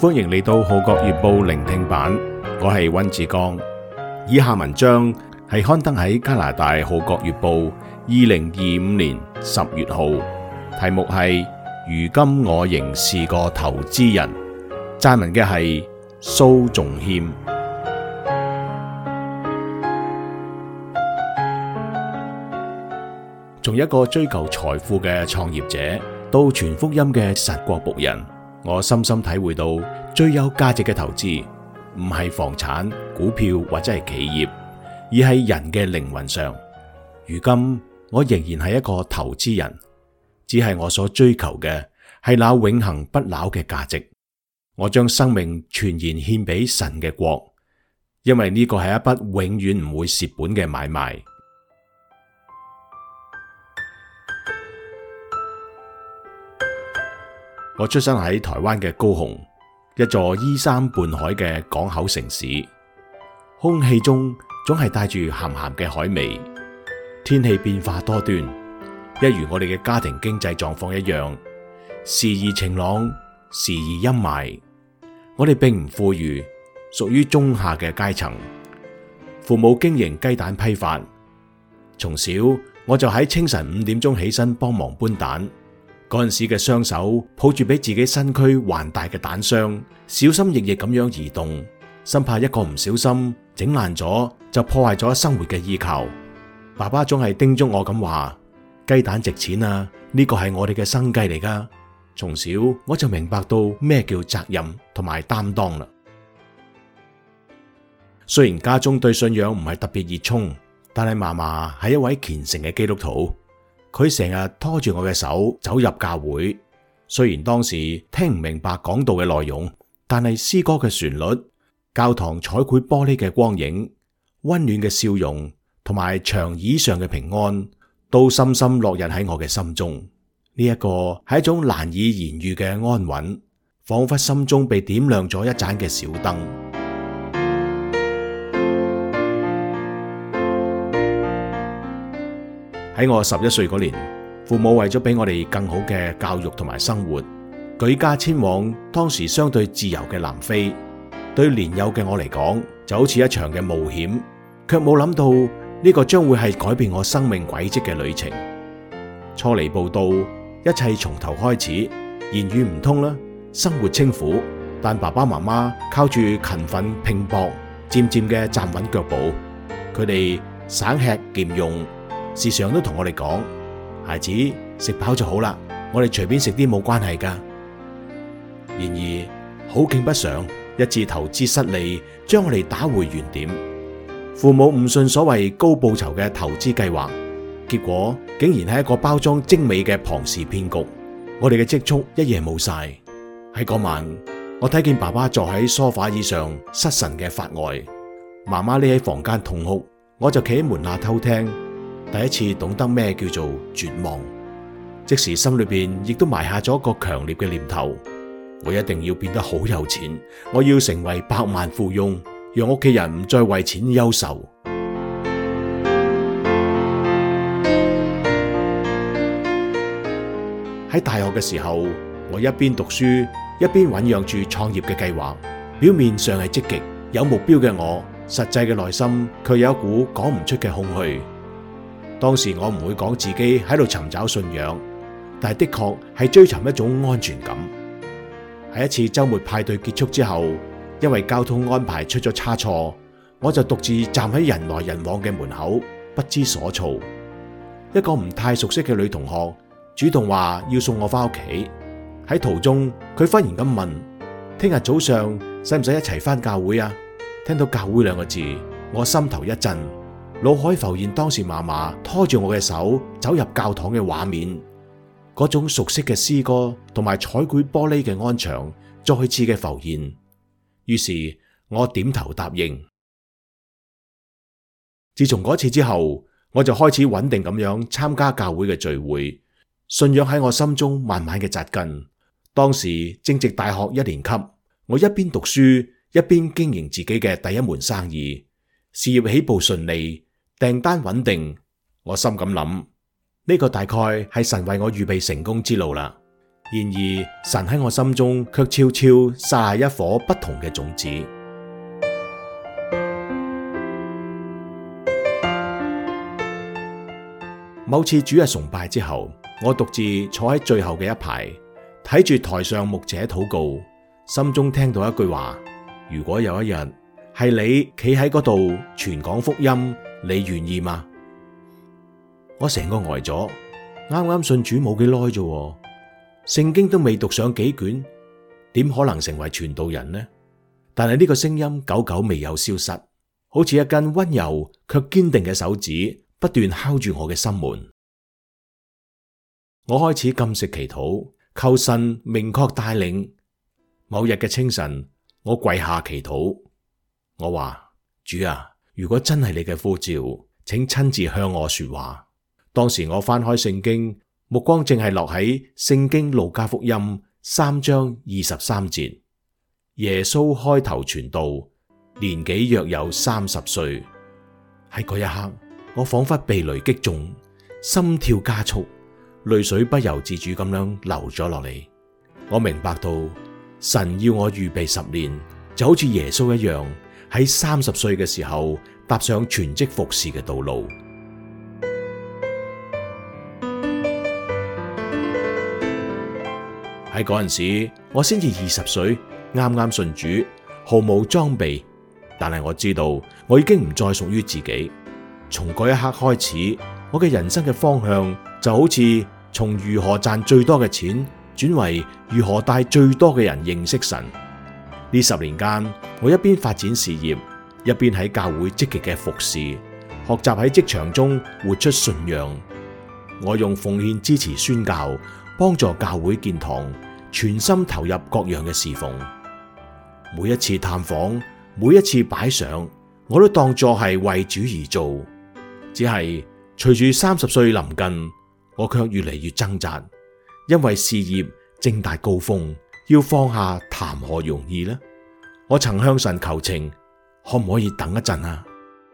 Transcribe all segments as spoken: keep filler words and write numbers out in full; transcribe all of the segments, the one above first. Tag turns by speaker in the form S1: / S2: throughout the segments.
S1: 歡迎嚟到《號角月報》聆聽版，我係溫志剛。以下文章係刊登喺加拿大《號角月報》二零二五年十月號，題目係如今我仍是個投資人。撰文嘅係蘇仲謙。從一個追求財富嘅創業者到傳福音嘅神國僕人，我深深體會到最有價值嘅投資唔係房產、股票或者係企業，而係人嘅靈魂上。如今我仍然係一個投資人，只係我所追求嘅係那永恆不朽嘅價值。我將生命全然獻俾神嘅國，因為呢個係一筆永遠唔會蝕本嘅買賣。我出生喺台灣嘅高雄，一座依山傍海嘅港口城市，空氣中總係帶住鹹鹹嘅海味。天氣變化多端，一如我哋嘅家庭經濟狀況一樣，時而晴朗，時而陰霾。我哋並唔富裕，屬於中下嘅階層。父母經營雞蛋批發，從小我就喺清晨五點鐘起身幫忙搬蛋。嗰陣時嘅雙手抱住比自己身軀還大嘅蛋箱，小心翼翼咁樣移動，生怕一個唔小心整爛咗就破壞咗生活嘅依靠。爸爸總係叮囑我咁話：雞蛋值錢啊，呢個係我哋嘅生計嚟噶。從小我就明白到咩叫責任同埋擔當啦。雖然家中對信仰唔係特別熱衷，但係嫲嫲係一位虔誠嘅基督徒。佢成日拖住我嘅手走入教會，雖然當時聽唔明白講道嘅內容，但係詩歌嘅旋律、教堂彩繪玻璃嘅光影、溫暖嘅笑容同埋長椅上嘅平安，都深深落入喺我嘅心中。呢一個係一種難以言喻嘅安穩，仿佛心中被點亮咗一盞嘅小燈。喺我十一歲嗰年，父母為咗俾我哋更好嘅教育同埋生活，舉家遷往當時相對自由嘅南非。對年幼嘅我嚟講，就好似一場嘅冒險，卻冇諗到呢個將會係改變我生命軌跡嘅旅程。初嚟報到，一切從頭開始，言語唔通啦，生活清苦，但爸爸媽媽靠住勤奮拼搏，漸漸嘅站穩腳步。佢哋省吃儉用，時常都同我哋講：孩子，食飽就好啦，我哋隨便食啲冇關係噶。然而好景不常，一次投資失利，將我哋打回原點。父母誤信所謂高報酬嘅投資計劃，結果竟然係一個包裝精美嘅龐氏騙局。我哋嘅積蓄一夜冇晒。喺嗰晚，我睇見爸爸坐喺梳化椅上失神嘅發呆，媽媽匿喺房間痛哭，我就企喺門下偷聽。第一次懂得咩叫做絕望，即時心裏邊亦都埋下咗一個強烈嘅念頭：我一定要變得好有錢，我要成為百萬富翁，讓屋企人唔再為錢憂愁。喺大學嘅時候，我一邊讀書一邊醞釀住創業嘅計劃，表面上係積極有目標嘅我，實際嘅內心卻有一股講唔出嘅空虛。當時我唔會講自己喺度尋找信仰，但係的確係追尋一種安全感。喺一次周末派對結束之後，因為交通安排出咗差錯，我就獨自站喺人來人往嘅門口，不知所措。一個唔太熟悉嘅女同學主動話要送我翻屋企。喺途中，佢忽然咁問：聽日早上使唔使一齊翻教會啊？聽到教會兩個字，我心頭一震。腦海浮現當時嫲嫲拖住我嘅手走入教堂嘅畫面，嗰種熟悉嘅詩歌同埋彩繪玻璃嘅安詳再次嘅浮現。於是我點頭答應。自從嗰次之後，我就開始穩定咁樣參加教會嘅聚會，信仰喺我心中慢慢嘅紮根。當時正值大學一年級，我一邊讀書一邊經營自己嘅第一門生意，事業起步順利，訂單穩定。我心咁諗，呢個大概係神為我預備成功之路啦。 然而神喺我心中卻悄悄撒下一顆不同嘅種子。某次主日崇拜之後，我獨自坐喺最後嘅一排，睇住台上牧者禱告，心中聽到一句話：如果有一日係你企喺嗰度傳講福音，你願意嗎？我成個呆咗，啱啱信主冇幾耐啫，聖經都未讀上幾卷，點可能成為傳道人呢？但係呢個聲音久久未有消失，好似一根溫柔卻堅定嘅手指，不斷敲住我嘅心門。我開始禁食祈禱，求神明確帶領。某日嘅清晨，我跪下祈禱，我話：主啊，如果真係你嘅呼召，請親自向我說話。當時我翻開聖經，目光正係落喺聖經路加福音三章二十三節。耶穌開頭傳道，年紀約有三十歲。喺嗰一刻，我仿佛被雷擊中，心跳加速，淚水不由自主咁樣流咗落嚟。我明白到神要我預備十年，就好似耶穌一樣，喺三十歲嘅時候踏上全職服侍嘅道路。喺嗰陣時，我先至二十歲，啱啱信主，毫無裝備。但係我知道，我已經唔再屬於自己。從嗰一刻開始，我嘅人生嘅方向就好似從如何賺最多嘅錢，轉為如何帶最多嘅人認識神。呢十年間，我一邊發展事業，一邊喺教會積極嘅服侍，學習喺職場中活出信仰。我用奉獻支持宣教，幫助教會建堂，全心投入各樣嘅侍奉。每一次探訪，每一次擺上，我都當作係為主而做。只係隨住三十歲臨近，我卻越嚟越掙扎，因為事業正大高峰，要放下談何容易呢？我曾向神求情，可唔可以等一陣啊？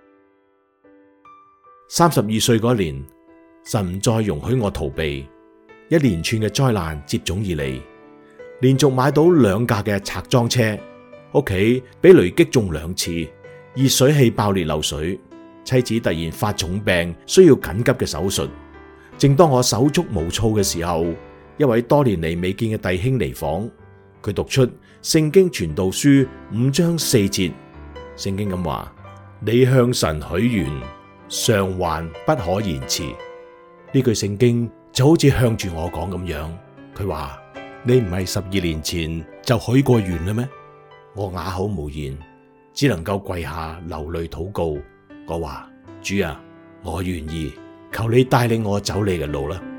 S1: 三十二歲嗰年，神唔再容許我逃避，一連串嘅災難接踵而嚟，連續買到兩架嘅拆裝車，屋企俾雷擊中兩次，熱水器爆裂漏水，妻子突然發重病，需要緊急嘅手術。正當我手足無措嘅時候，一位多年嚟未見嘅弟兄嚟訪，佢讀出聖經傳道書五章四節，聖經咁話：你向神許願，償還不可延遲。呢句聖經就好似向住我講咁樣，佢話：你唔係十二年前就許過願啦咩？我啞口無言，只能夠跪下流淚禱告。我話：主啊，我願意，求你帶領我走你嘅路啦。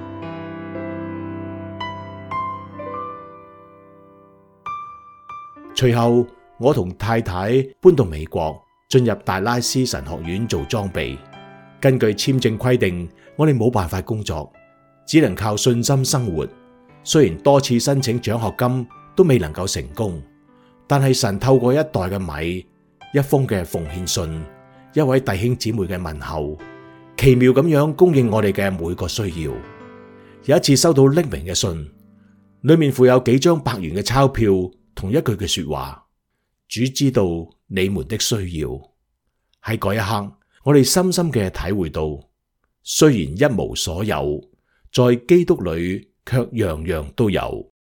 S1: 隨後，我同太太搬到美國，進入達拉斯神學院做裝備。根據簽證規定，我哋冇辦法工作，只能靠信心生活。雖然多次申請獎學金都未能夠成功，但係神透過一袋嘅米、一封嘅奉獻信、一位弟兄姊妹嘅問候，奇妙咁樣供應我哋嘅每個需要。有一次收到匿名嘅信，裏面附有幾張百元嘅鈔票，同一句嘅說話：主知道你們的需要。喺嗰一刻，我哋深深嘅體會到，雖然一無所有，在基督裏卻樣樣都有。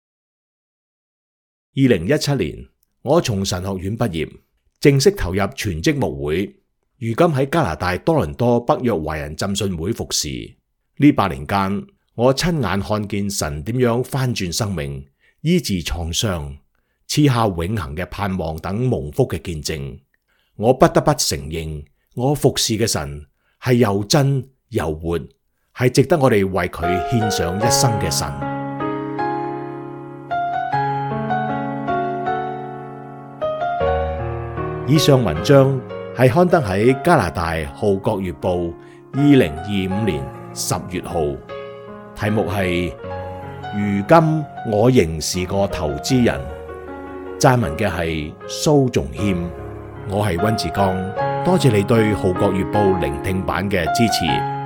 S1: 二零一七年，我從神學院畢業，正式投入全職牧會，如今喺加拿大多倫多北約華人浸信會服侍。呢八年間，我親眼看見神點樣翻轉生命、醫治創傷、賜下永恆嘅盼望等蒙福嘅見證。我不得不承認，我服侍嘅神係又真又活，係值得我哋為佢獻上一生嘅神。以上文章係刊登喺加拿大《號角月報》二零二五年十月號，題目係如今我仍是個投資人。撰文嘅係蘇仲謙，我係溫志剛，多謝你對《號角月報》聆聽版嘅支持。